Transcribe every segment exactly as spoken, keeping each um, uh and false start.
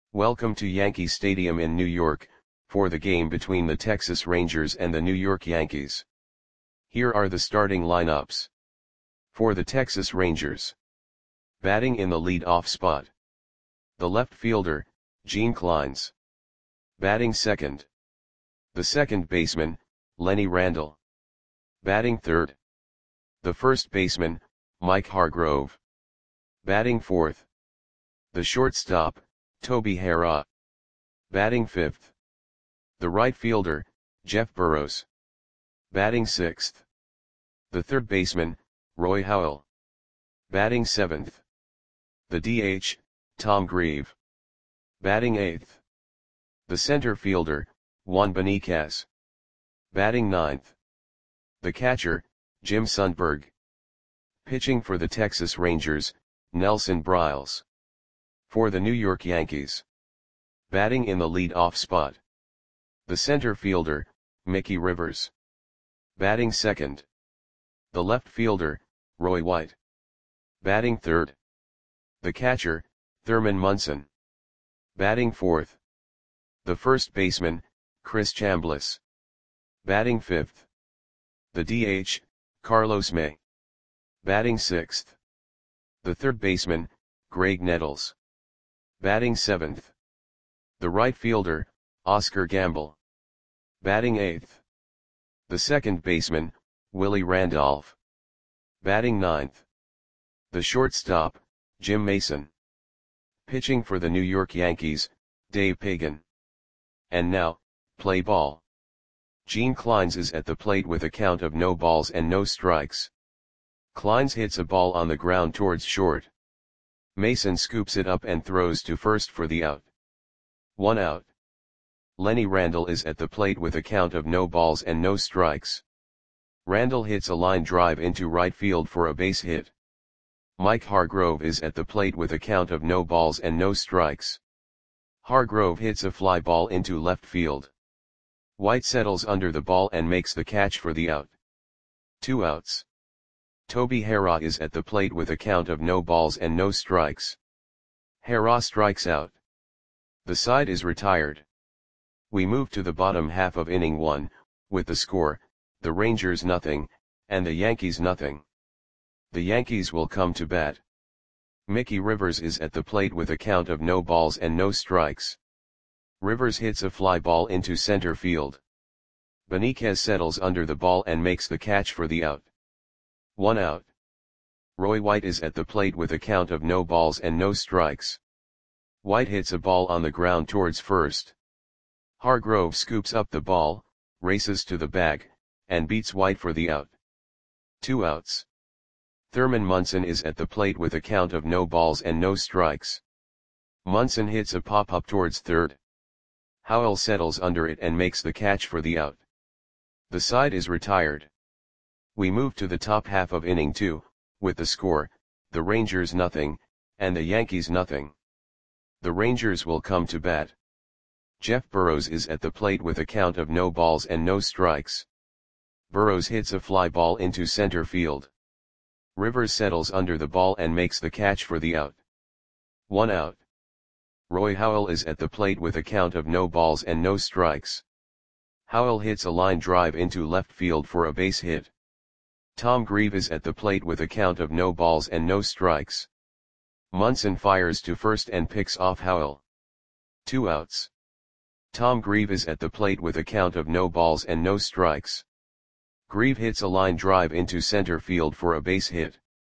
Welcome to Yankee Stadium in New York, for the game between the Texas Rangers and the New York Yankees. Here are the starting lineups. For the Texas Rangers. Batting in the lead-off spot. The left fielder, Gene Clines. Batting second. The second baseman, Lenny Randle. Batting third. The first baseman, Mike Hargrove. Batting fourth. The shortstop, Toby Harrah. Batting fifth. The right fielder, Jeff Burroughs. Batting sixth. The third baseman, Roy Howell. Batting seventh. The D H, Tom Grieve. Batting eighth. The center fielder, Juan Beniquez. Batting ninth. The catcher, Jim Sundberg. Pitching for the Texas Rangers, Nelson Briles. For the New York Yankees. Batting in the lead-off spot. The center fielder, Mickey Rivers. Batting second. The left fielder, Roy White. Batting third. The catcher, Thurman Munson. Batting fourth. The first baseman, Chris Chambliss. Batting fifth. The D H, Carlos May. Batting sixth. The third baseman, Greg Nettles. Batting seventh. The right fielder, Oscar Gamble. Batting eighth. The second baseman, Willie Randolph. Batting ninth. The shortstop, Jim Mason. Pitching for the New York Yankees, Dave Pagan. And now, play ball. Gene Clines is at the plate with a count of no balls and no strikes. Clines hits a ball on the ground towards short. Mason scoops it up and throws to first for the out. One out. Lenny Randle is at the plate with a count of no balls and no strikes. Randle hits a line drive into right field for a base hit. Mike Hargrove is at the plate with a count of no balls and no strikes. Hargrove hits a fly ball into left field. White settles under the ball and makes the catch for the out. Two outs. Toby Harrah is at the plate with a count of no balls and no strikes. Harrah strikes out. The side is retired. We move to the bottom half of inning one, with the score, the Rangers nothing, and the Yankees nothing. The Yankees will come to bat. Mickey Rivers is at the plate with a count of no balls and no strikes. Rivers hits a fly ball into center field. Beniquez settles under the ball and makes the catch for the out. One out. Roy White is at the plate with a count of no balls and no strikes. White hits a ball on the ground towards first. Hargrove scoops up the ball, races to the bag, and beats White for the out. Two outs. Thurman Munson is at the plate with a count of no balls and no strikes. Munson hits a pop-up towards third. Howell settles under it and makes the catch for the out. The side is retired. We move to the top half of inning two, with the score, the Rangers nothing, and the Yankees nothing. The Rangers will come to bat. Jeff Burroughs is at the plate with a count of no balls and no strikes. Burroughs hits a fly ball into center field. Rivers settles under the ball and makes the catch for the out. One out. Roy Howell is at the plate with a count of no balls and no strikes. Howell hits a line drive into left field for a base hit. Tom Grieve is at the plate with a count of no balls and no strikes. Munson fires to first and picks off Howell. Two outs. Tom Grieve is at the plate with a count of no balls and no strikes. Grieve hits a line drive into center field for a base hit.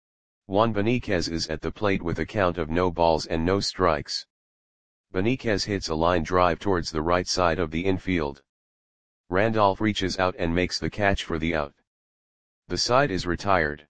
Juan Beniquez is at the plate with a count of no balls and no strikes. Beniquez hits a line drive towards the right side of the infield. Randolph reaches out and makes the catch for the out. The side is retired.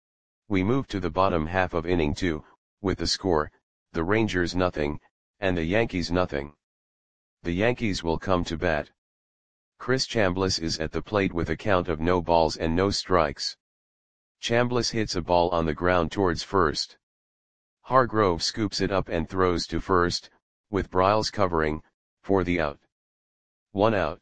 We move to the bottom half of inning two, with the score, the Rangers nothing, and the Yankees nothing. The Yankees will come to bat. Chris Chambliss is at the plate with a count of no balls and no strikes. Chambliss hits a ball on the ground towards first. Hargrove scoops it up and throws to first, with Briles covering, for the out. One out.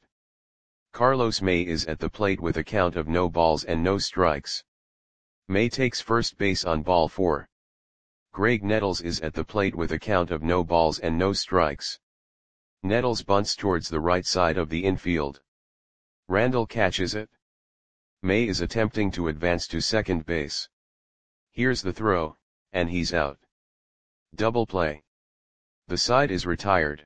Carlos May is at the plate with a count of no balls and no strikes. May takes first base on ball four. Greg Nettles is at the plate with a count of no balls and no strikes. Nettles bunts towards the right side of the infield. Randall catches it. May is attempting to advance to second base. Here's the throw, and he's out. Double play. The side is retired.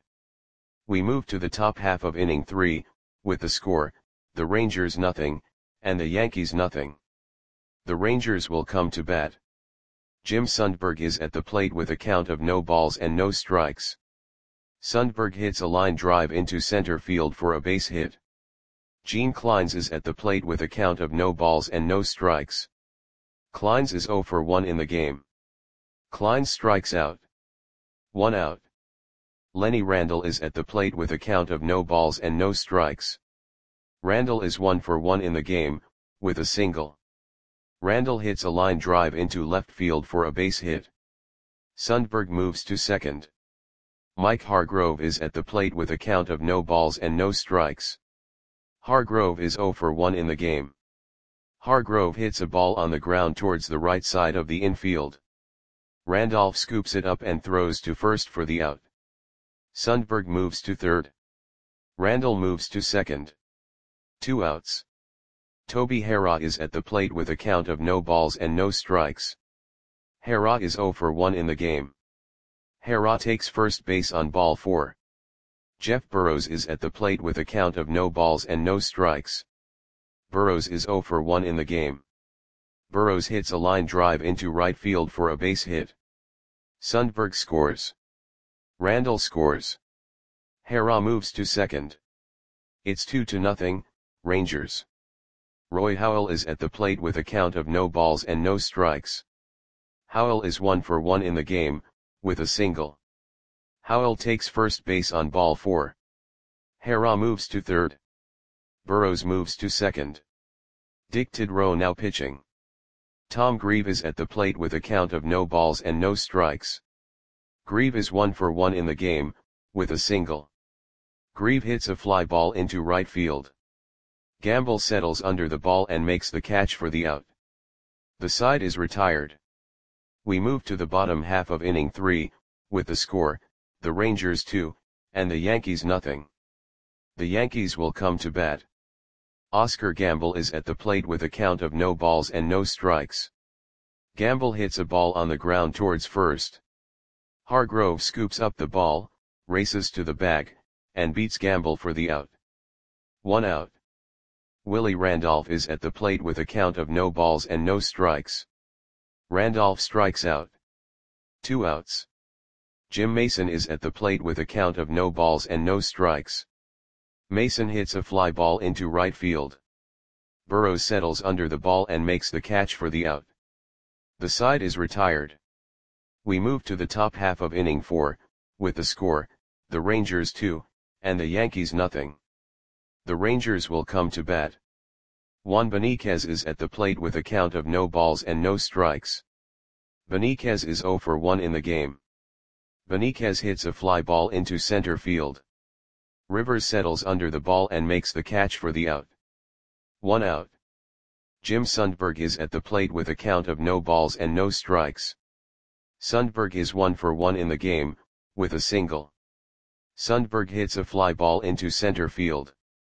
We move to the top half of inning three, with the score, the Rangers nothing, and the Yankees nothing. The Rangers will come to bat. Jim Sundberg is at the plate with a count of no balls and no strikes. Sundberg hits a line drive into center field for a base hit. Gene Clines is at the plate with a count of no balls and no strikes. Clines is oh for one in the game. Clines strikes out. One out. Lenny Randall is at the plate with a count of no balls and no strikes. Randall is one for one in the game, with a single. Randall hits a line drive into left field for a base hit. Sundberg moves to second. Mike Hargrove is at the plate with a count of no balls and no strikes. Hargrove is oh for one in the game. Hargrove hits a ball on the ground towards the right side of the infield. Randolph scoops it up and throws to first for the out. Sundberg moves to third. Randall moves to second. Two outs. Toby Harrah is at the plate with a count of no balls and no strikes. Harrah is oh for one in the game. Harrah takes first base on ball four. Jeff Burrows is at the plate with a count of no balls and no strikes. Burrows is oh for one in the game. Burrows hits a line drive into right field for a base hit. Sundberg scores. Randall scores. Harrah moves to second. It's two to nothing, Rangers. Roy Howell is at the plate with a count of no balls and no strikes. Howell is one for one in the game, with a single. Howell takes first base on ball four. Harrah moves to third. Burrows moves to second. Dick Tidrow now pitching. Tom Grieve is at the plate with a count of no balls and no strikes. Grieve is one for one in the game, with a single. Grieve hits a fly ball into right field. Gamble settles under the ball and makes the catch for the out. The side is retired. We move to the bottom half of inning three, with the score, the Rangers two, and the Yankees nothing. The Yankees will come to bat. Oscar Gamble is at the plate with a count of no balls and no strikes. Gamble hits a ball on the ground towards first. Hargrove scoops up the ball, races to the bag, and beats Gamble for the out. One out. Willie Randolph is at the plate with a count of no balls and no strikes. Randolph strikes out. Two outs. Jim Mason is at the plate with a count of no balls and no strikes. Mason hits a fly ball into right field. Burrows settles under the ball and makes the catch for the out. The side is retired. We move to the top half of inning four, with the score, the Rangers two, and the Yankees nothing. The Rangers will come to bat. Juan Beniquez is at the plate with a count of no balls and no strikes. Beniquez is oh for one in the game. Beniquez hits a fly ball into center field. Rivers settles under the ball and makes the catch for the out. One out. Jim Sundberg is at the plate with a count of no balls and no strikes. Sundberg is one for one in the game, with a single. Sundberg hits a fly ball into center field.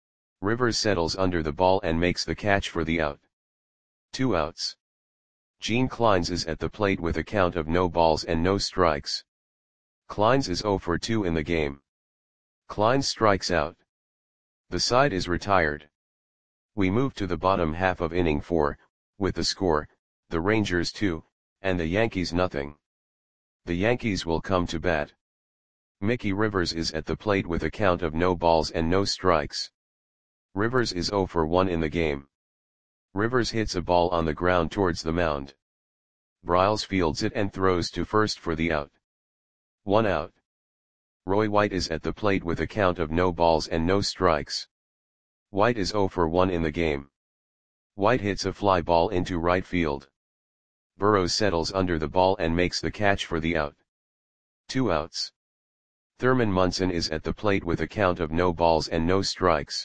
Rivers settles under the ball and makes the catch for the out. Two outs. Gene Clines is at the plate with a count of no balls and no strikes. Clines is oh for two in the game. Clines strikes out. The side is retired. We move to the bottom half of inning four, with the score, the Rangers two, and the Yankees nothing. The Yankees will come to bat. Mickey Rivers is at the plate with a count of no balls and no strikes. Rivers is oh for one in the game. Rivers hits a ball on the ground towards the mound. Bryles fields it and throws to first for the out. One out. Roy White is at the plate with a count of no balls and no strikes. White is oh for one in the game. White hits a fly ball into right field. Burrows settles under the ball and makes the catch for the out. Two outs. Thurman Munson is at the plate with a count of no balls and no strikes.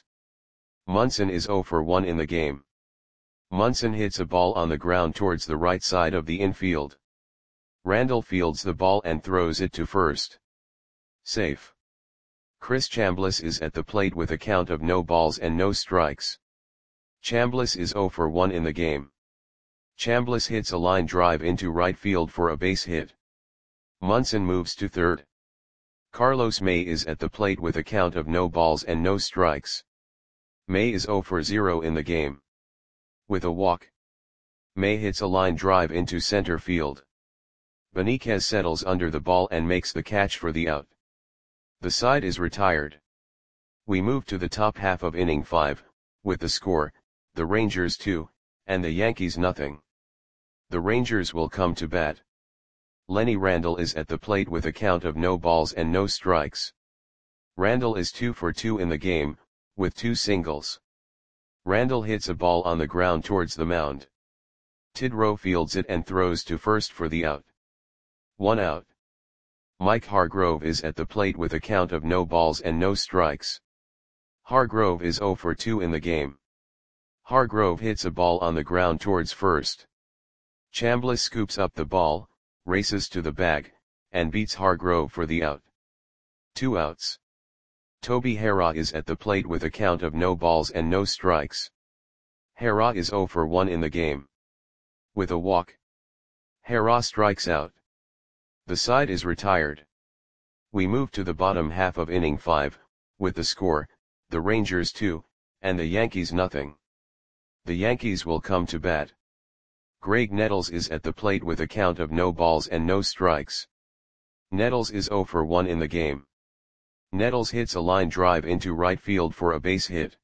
Munson is oh for one in the game. Munson hits a ball on the ground towards the right side of the infield. Randall fields the ball and throws it to first. Safe. Chris Chambliss is at the plate with a count of no balls and no strikes. Chambliss is zero for one in the game. Chambliss hits a line drive into right field for a base hit. Munson moves to third. Carlos May is at the plate with a count of no balls and no strikes. May is zero for zero in the game. With a walk, May hits a line drive into center field. Benitez settles under the ball and makes the catch for the out. The side is retired. We move to the top half of inning five, with the score, the Rangers two, and the Yankees nothing. The Rangers will come to bat. Lenny Randall is at the plate with a count of no balls and no strikes. Randall is two for two in the game, with two singles. Randall hits a ball on the ground towards the mound. Tidrow fields it and throws to first for the out. One out. Mike Hargrove is at the plate with a count of no balls and no strikes. Hargrove is zero for two in the game. Hargrove hits a ball on the ground towards first. Chambliss scoops up the ball, races to the bag, and beats Hargrove for the out. Two outs. Toby Harrah is at the plate with a count of no balls and no strikes. Harrah is zero for one in the game. With a walk, Harrah strikes out. The side is retired. We move to the bottom half of inning five, with the score, the Rangers two, and the Yankees nothing. The Yankees will come to bat. Greg Nettles is at the plate with a count of no balls and no strikes. Nettles is zero for one in the game. Nettles hits a line drive into right field for a base hit.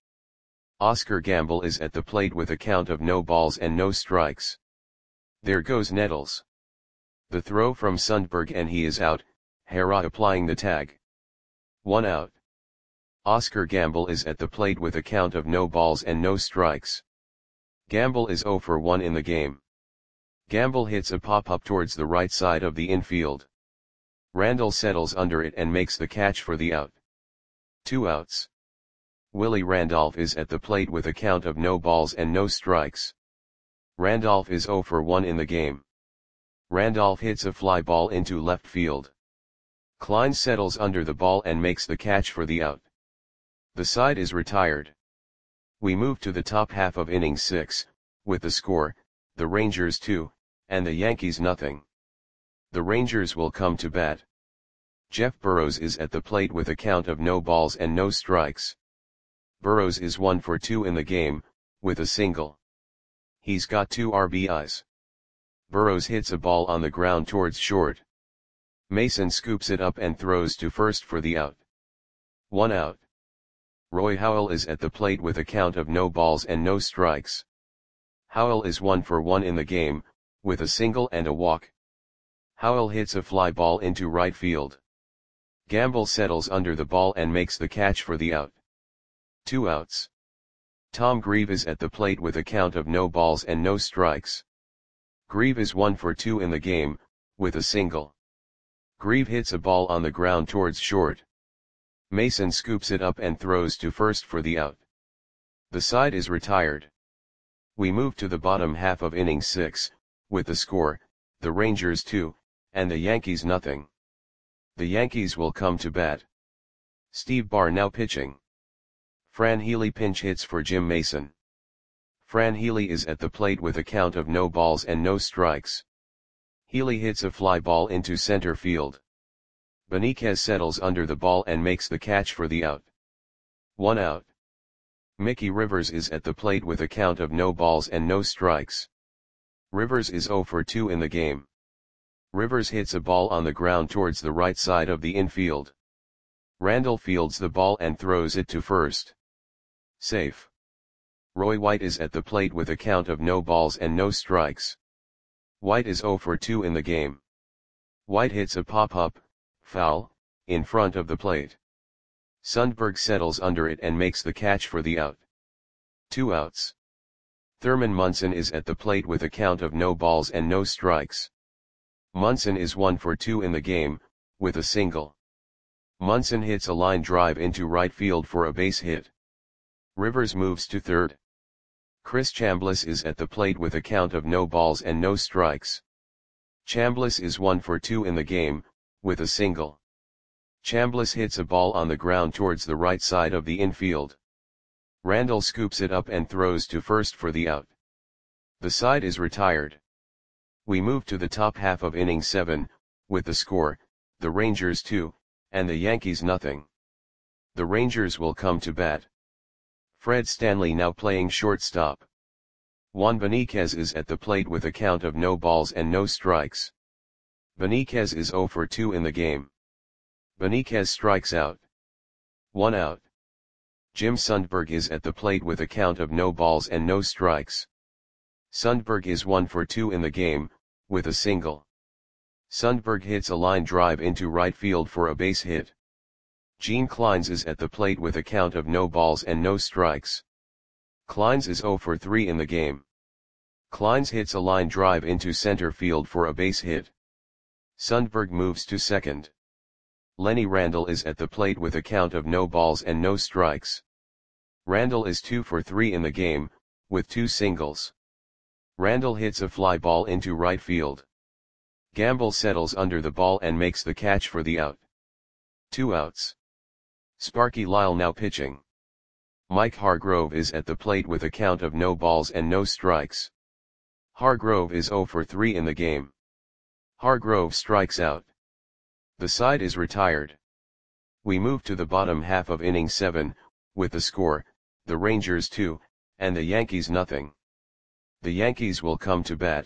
Oscar Gamble is at the plate with a count of no balls and no strikes. There goes Nettles. The throw from Sundberg and he is out, Harrah applying the tag. One out. Oscar Gamble is at the plate with a count of no balls and no strikes. Gamble is zero for one in the game. Gamble hits a pop-up towards the right side of the infield. Randall settles under it and makes the catch for the out. Two outs. Willie Randolph is at the plate with a count of no balls and no strikes. Randolph is zero for one in the game. Randolph hits a fly ball into left field. Klein settles under the ball and makes the catch for the out. The side is retired. We move to the top half of inning six, with the score, the Rangers two, and the Yankees nothing. The Rangers will come to bat. Jeff Burrows is at the plate with a count of no balls and no strikes. Burrows is one for two in the game, with a single. He's got two R B Is. Burrows hits a ball on the ground towards short. Mason scoops it up and throws to first for the out. One out. Roy Howell is at the plate with a count of no balls and no strikes. Howell is one for one in the game, with a single and a walk. Howell hits a fly ball into right field. Gamble settles under the ball and makes the catch for the out. Two outs. Tom Grieve is at the plate with a count of no balls and no strikes. Grieve is one for two in the game, with a single. Grieve hits a ball on the ground towards short. Mason scoops it up and throws to first for the out. The side is retired. We move to the bottom half of inning six, with the score, the Rangers two, and the Yankees nothing. The Yankees will come to bat. Steve Barr now pitching. Fran Healy pinch hits for Jim Mason. Fran Healy is at the plate with a count of no balls and no strikes. Healy hits a fly ball into center field. Benitez settles under the ball and makes the catch for the out. One out. Mickey Rivers is at the plate with a count of no balls and no strikes. Rivers is zero for two in the game. Rivers hits a ball on the ground towards the right side of the infield. Randall fields the ball and throws it to first. Safe. Roy White is at the plate with a count of no balls and no strikes. White is zero for two in the game. White hits a pop-up, foul, in front of the plate. Sundberg settles under it and makes the catch for the out. Two outs. Thurman Munson is at the plate with a count of no balls and no strikes. Munson is one for two in the game, with a single. Munson hits a line drive into right field for a base hit. Rivers moves to third. Chris Chambliss is at the plate with a count of no balls and no strikes. Chambliss is one for two in the game, with a single. Chambliss hits a ball on the ground towards the right side of the infield. Randall scoops it up and throws to first for the out. The side is retired. We move to the top half of inning seven, with the score, the Rangers two, and the Yankees nothing. The Rangers will come to bat. Fred Stanley now playing shortstop. Juan Beniquez is at the plate with a count of no balls and no strikes. Beniquez is zero for two in the game. Beniquez strikes out. One out. Jim Sundberg is at the plate with a count of no balls and no strikes. Sundberg is one for two in the game, with a single. Sundberg hits a line drive into right field for a base hit. Gene Kleins is at the plate with a count of no balls and no strikes. Kleins is zero for three in the game. Kleins hits a line drive into center field for a base hit. Sundberg moves to second. Lenny Randall is at the plate with a count of no balls and no strikes. Randall is two for three in the game, with two singles. Randall hits a fly ball into right field. Gamble settles under the ball and makes the catch for the out. Two outs. Sparky Lyle now pitching. Mike Hargrove is at the plate with a count of no balls and no strikes. Hargrove is zero for three in the game. Hargrove strikes out. The side is retired. We move to the bottom half of inning seven, with the score, the Rangers two, and the Yankees nothing. The Yankees will come to bat.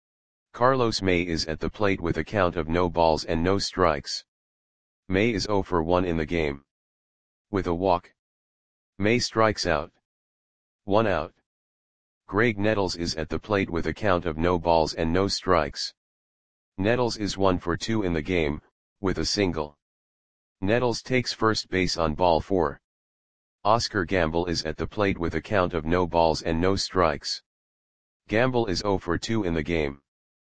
Carlos May is at the plate with a count of no balls and no strikes. May is zero for one in the game. With a walk. May strikes out. One out. Greg Nettles is at the plate with a count of no balls and no strikes. Nettles is one for two in the game, with a single. Nettles takes first base on ball four. Oscar Gamble is at the plate with a count of no balls and no strikes. Gamble is zero for two in the game.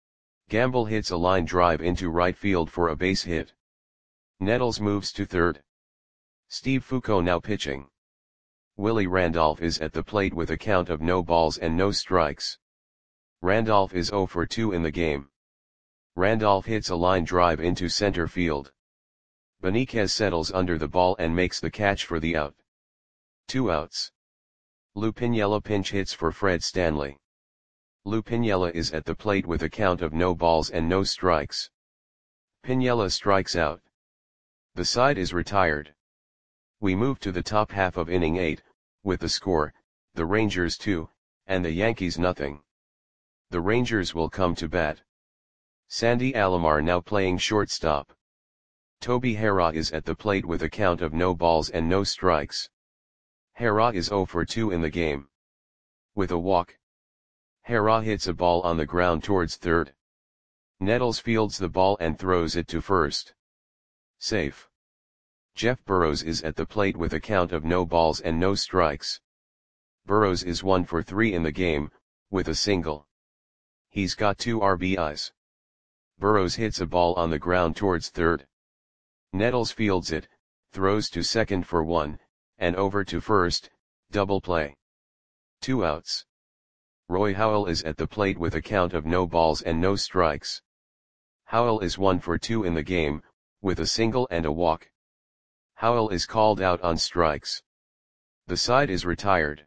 Gamble hits a line drive into right field for a base hit. Nettles moves to third. Steve Foucault now pitching. Willie Randolph is at the plate with a count of no balls and no strikes. Randolph is zero for two in the game. Randolph hits a line drive into center field. Beniquez settles under the ball and makes the catch for the out. Two outs. Lou Piniella pinch hits for Fred Stanley. Lou Piniella is at the plate with a count of no balls and no strikes. Piniella strikes out. The side is retired. We move to the top half of inning eight, with the score, the Rangers two, and the Yankees nothing. The Rangers will come to bat. Sandy Alomar now playing shortstop. Toby Harrah is at the plate with a count of no balls and no strikes. Harrah is zero for two in the game. With a walk. Harrah hits a ball on the ground towards third. Nettles fields the ball and throws it to first. Safe. Jeff Burrows is at the plate with a count of no balls and no strikes. Burrows is one for three in the game, with a single. He's got two R B Is. Burrows hits a ball on the ground towards third. Nettles fields it, throws to second for one, and over to first, double play. Two outs. Roy Howell is at the plate with a count of no balls and no strikes. Howell is one for two in the game, with a single and a walk. Howell is called out on strikes. The side is retired.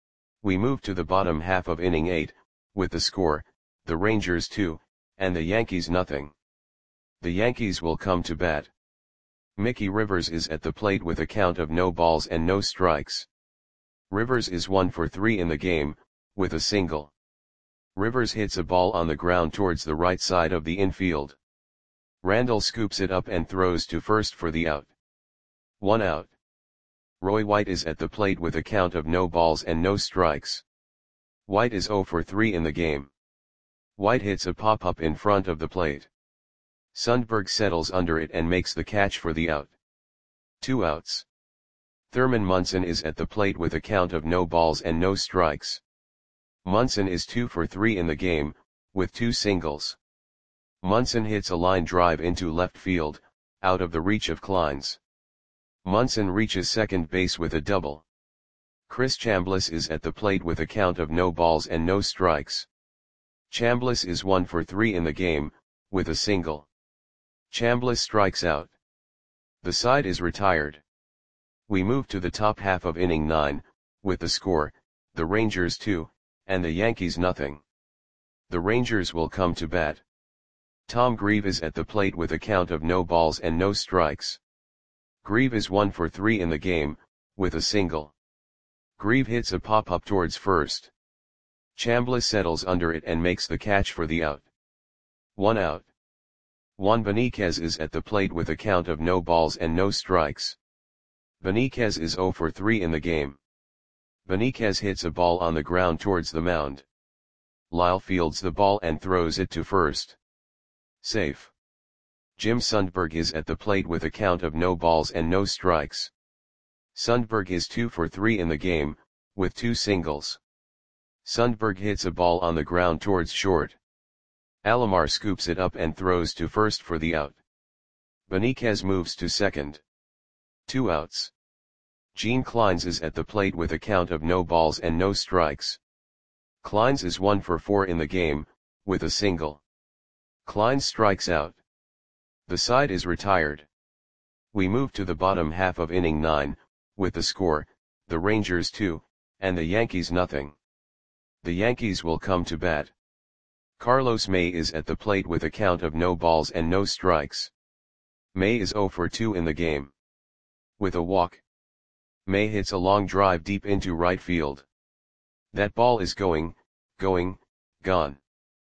We move to the bottom half of inning eight, with the score, the Rangers two, and the Yankees nothing. The Yankees will come to bat. Mickey Rivers is at the plate with a count of no balls and no strikes. Rivers is one for three in the game, with a single. Rivers hits a ball on the ground towards the right side of the infield. Randall scoops it up and throws to first for the out. One out. Roy White is at the plate with a count of no balls and no strikes. White is zero for three in the game. White hits a pop-up in front of the plate. Sundberg settles under it and makes the catch for the out. Two outs. Thurman Munson is at the plate with a count of no balls and no strikes. Munson is two for three in the game, with two singles. Munson hits a line drive into left field, out of the reach of Kleins. Munson reaches second base with a double. Chris Chambliss is at the plate with a count of no balls and no strikes. Chambliss is one for three in the game, with a single. Chambliss strikes out. The side is retired. We move to the top half of inning nine, with the score, the Rangers two, and the Yankees nothing. The Rangers will come to bat. Tom Grieve is at the plate with a count of no balls and no strikes. Grieve is one for three in the game, with a single. Grieve hits a pop-up towards first. Chambliss settles under it and makes the catch for the out. One out. Juan Beniquez is at the plate with a count of no balls and no strikes. Beniquez is zero for three in the game. Beniquez hits a ball on the ground towards the mound. Lyle fields the ball and throws it to first. Safe. Jim Sundberg is at the plate with a count of no balls and no strikes. Sundberg is two for three in the game, with two singles. Sundberg hits a ball on the ground towards short. Alomar scoops it up and throws to first for the out. Beniquez moves to second. Two outs. Gene Kleins is at the plate with a count of no balls and no strikes. Kleins is one for four in the game, with a single. Kleins strikes out. The side is retired. We move to the bottom half of inning nine, with the score, the Rangers two, and the Yankees nothing. The Yankees will come to bat. Carlos May is at the plate with a count of no balls and no strikes. May is zero for two in the game. With a walk, May hits a long drive deep into right field. That ball is going, going, gone.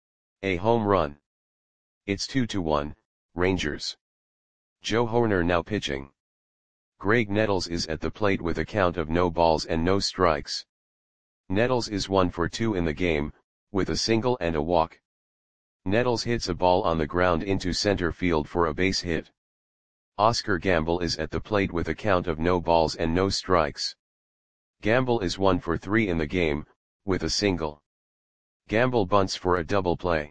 A home run. It's two to one, Rangers. Joe Hoerner now pitching. Greg Nettles is at the plate with a count of no balls and no strikes. Nettles is one for two in the game, with a single and a walk. Nettles hits a ball on the ground into center field for a base hit. Oscar Gamble is at the plate with a count of no balls and no strikes. Gamble is one for three in the game, with a single. Gamble bunts for a double play.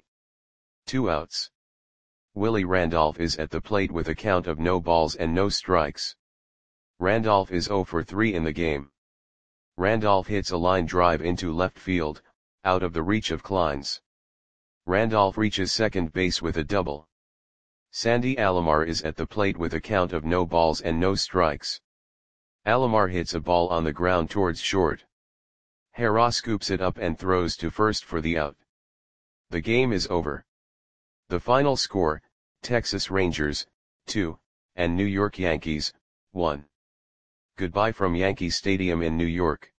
Two outs. Willie Randolph is at the plate with a count of no balls and no strikes. Randolph is zero for three in the game. Randolph hits a line drive into left field, out of the reach of Kleins. Randolph reaches second base with a double. Sandy Alomar is at the plate with a count of no balls and no strikes. Alomar hits a ball on the ground towards short. Hera scoops it up and throws to first for the out. The game is over. The final score, Texas Rangers, two, and New York Yankees, one. Goodbye from Yankee Stadium in New York.